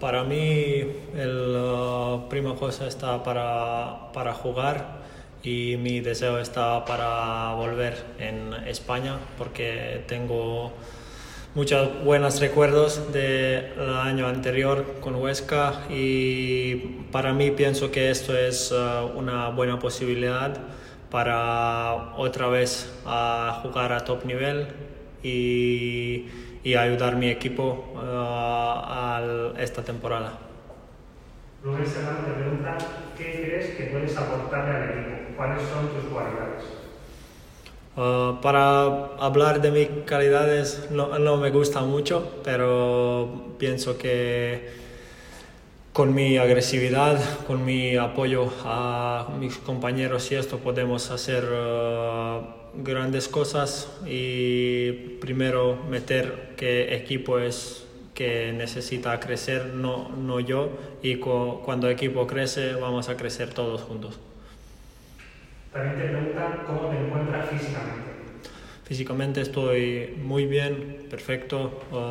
Para mí, la primera cosa está para jugar y mi deseo está para volver en España porque tengo muchos buenos recuerdos del año anterior con Huesca y para mí pienso que esto es una buena posibilidad para otra vez a jugar a top nivel y ayudar a mi equipo esta temporada. Rubén Serrano te pregunta ¿qué crees que puedes aportarle al equipo? ¿Cuáles son tus cualidades? Para hablar de mis calidades no me gusta mucho, pero pienso que con mi agresividad, con mi apoyo a mis compañeros y esto podemos hacer grandes cosas y primero meter que equipo es que necesita crecer, no yo, y cuando el equipo crece vamos a crecer todos juntos. También te preguntan cómo te encuentras físicamente. Físicamente estoy muy bien, perfecto.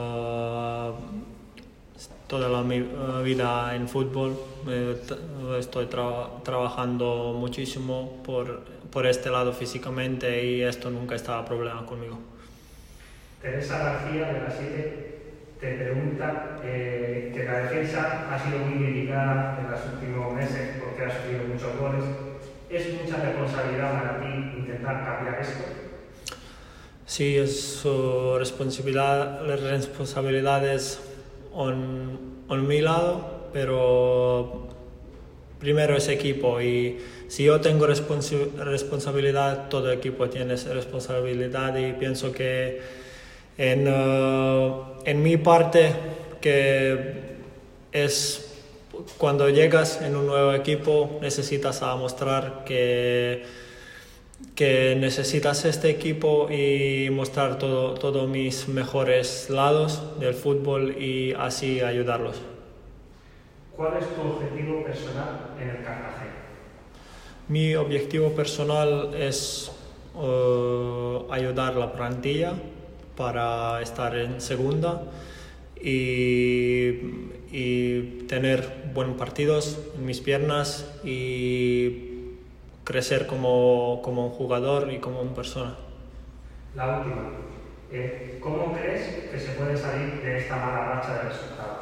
Toda mi vida en fútbol estoy trabajando muchísimo por este lado físicamente y esto nunca estaba problema conmigo. Teresa García de la 7 te pregunta que la defensa ha sido muy criticada en los últimos meses porque ha sufrido muchos goles. ¿Es mucha responsabilidad para ti intentar cambiar esto? Sí, es su responsabilidad, las responsabilidades en mi lado, pero primero es equipo y si yo tengo responsabilidad, todo equipo tiene responsabilidad y pienso que en mi parte que es cuando llegas en un nuevo equipo necesitas mostrar que necesitas este equipo y mostrar todos mis mejores lados del fútbol y así ayudarlos. ¿Cuál es tu objetivo personal en el Cartagena? Mi objetivo personal es ayudar a la plantilla para estar en segunda y tener buenos partidos en mis piernas y crecer como un jugador y como una persona. La última. ¿Cómo crees que se puede salir de esta mala racha de resultados?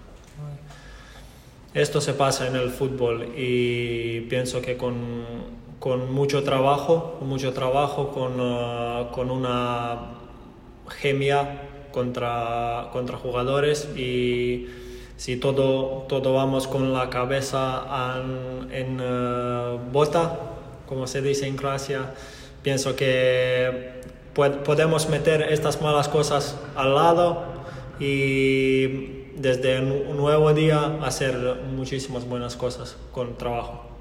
Esto se pasa en el fútbol y pienso que con mucho trabajo, con una gemia contra jugadores y si todo vamos con la cabeza en bota, como se dice en Croacia, pienso que podemos meter estas malas cosas al lado y desde un nuevo día hacer muchísimas buenas cosas con trabajo.